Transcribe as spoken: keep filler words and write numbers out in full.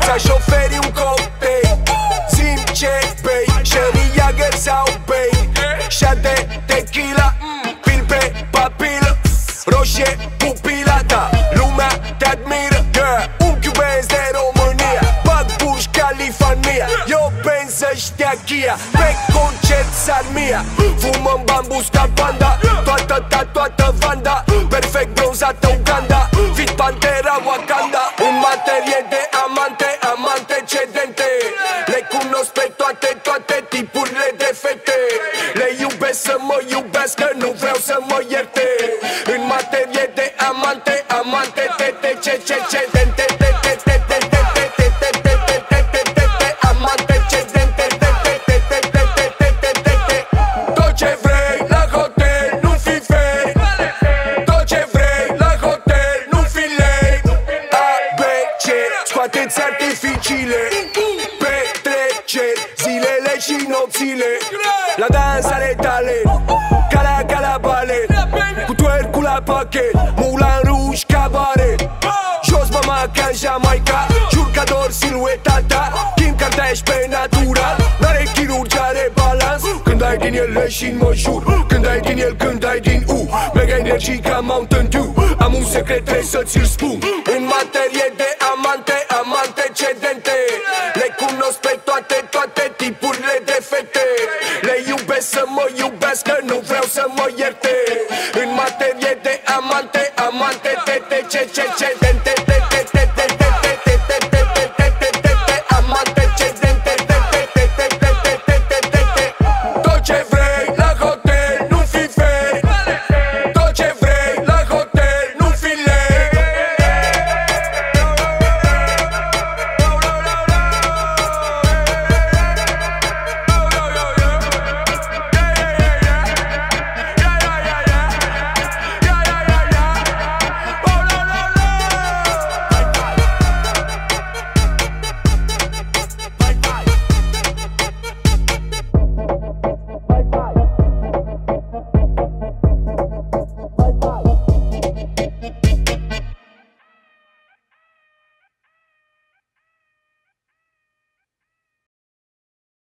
Ți-aș oferi un cocktail, zi-mi ce bei, Sherry Jagger sau bei, shot de tequila, pil pe papilă, roșie pupila ta, lumea te admiră, yeah. Unchiul Benz de România, bag Burj California, eu Benz ăștia Kia, pe concert Sarmia, fumăm bambus ca panda, toată ta, toată Vanda, perfect bronzată Uganda, fit Pantera Wakanda, în materie de amante, amante cedente, le cunosc pe toate, toate tipurile de fete, le iubesc să mă iubească, nu vreau să mă ierte, în materie de amante, amante, tete, ce, ce, cedente, tete, tete, tete, tete, tete, tete, tete, amante cedente, tete, tete, tete, tete, tete, tot ce vrei la hotel, nu fi fake, tot ce vrei la hotel, nu fi late, A, B, C, scoateți artificiile, petreceri, zilele și nopțile, la dans ale tale, ca la, ca la balet, cu twerk-ul la pachet, Moulin Rouge cabaret, jos mama ca în Jamaica, jur că ador silueta ta, Kim Kardashian pe natural, n-are chirurgi, are balans, când ai din el leșin mă jur, când ai din el, când ai din U, mega energie ca Mountain Dew, am un secret trebuie să ți-l spun, în materie de